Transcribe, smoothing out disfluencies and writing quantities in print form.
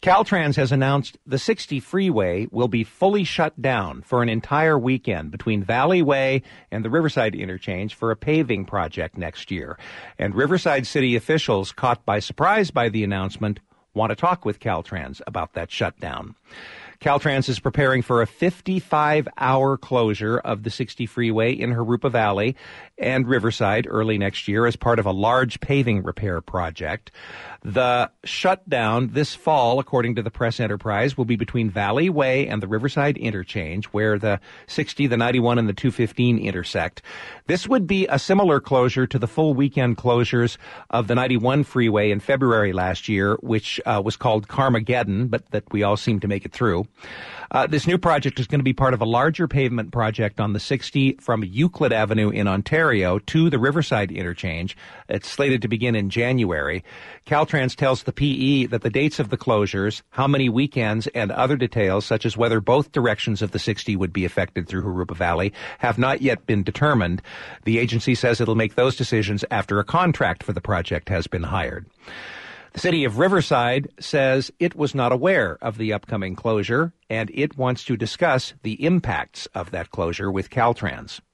Caltrans has announced the 60 freeway will be fully shut down for an entire weekend between Valley Way and the Riverside interchange for a paving project next year. And Riverside city officials, caught by surprise by the announcement, want to talk with Caltrans about that shutdown. Caltrans is preparing for a 55-hour closure of the 60 freeway in Jurupa Valley and Riverside early next year as part of a large paving repair project. The shutdown this fall, according to the Press Enterprise, will be between Valley Way and the Riverside interchange, where the 60, the 91, and the 215 intersect. This would be a similar closure to the full weekend closures of the 91 freeway in February last year, which was called Carmageddon, but that we all seem to make it through. This new project is going to be part of a larger pavement project on the 60 from Euclid Avenue in Ontario to the Riverside interchange. It's slated to begin in January. Caltrans tells the PE that the dates of the closures, how many weekends, and other details, such as whether both directions of the 60 would be affected through Jurupa Valley, have not yet been determined. The agency says it'll make those decisions after a contract for the project has been hired. The city of Riverside says it was not aware of the upcoming closure, and it wants to discuss the impacts of that closure with Caltrans.